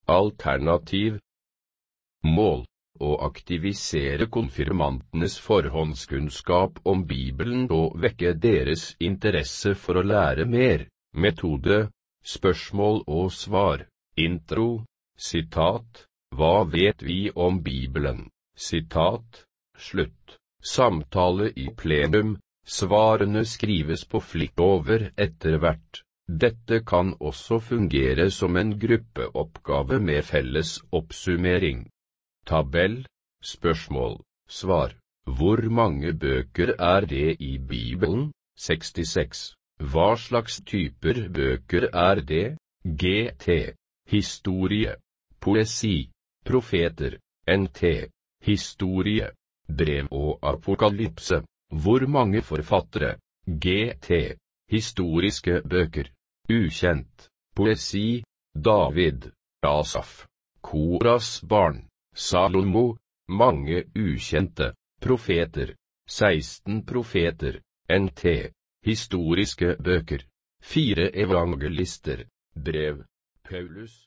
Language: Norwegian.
Alternativ. Mål: å aktivisere konfirmantenes forhåndskunnskap om Bibelen og vekke deres interesse for å lære mer. Metode: spørsmål og svar. Intro. Sitat: Hva vet vi om Bibelen? Sitat. Slutt. Samtale i plenum. Svarene skrives på flikk over etter hvert. Dette kan også fungere som en gruppeoppgave med felles oppsummering. Tabell. Spørsmål. Svar. Hvor mange bøker er det i Bibelen? 66. Hva slags typer bøker er det? GT. Historie. Poesi. Profeter. NT. Historie. Brev og apokalypse. Hvor mange forfattere? GT. Historiske bøker. Ukjent. Poesi. David. Asaf. Koras barn. Salomo. Mange ukjente. Profeter. 16 profeter. NT. Historiske bøker. 4 evangelister. Brev. Paulus.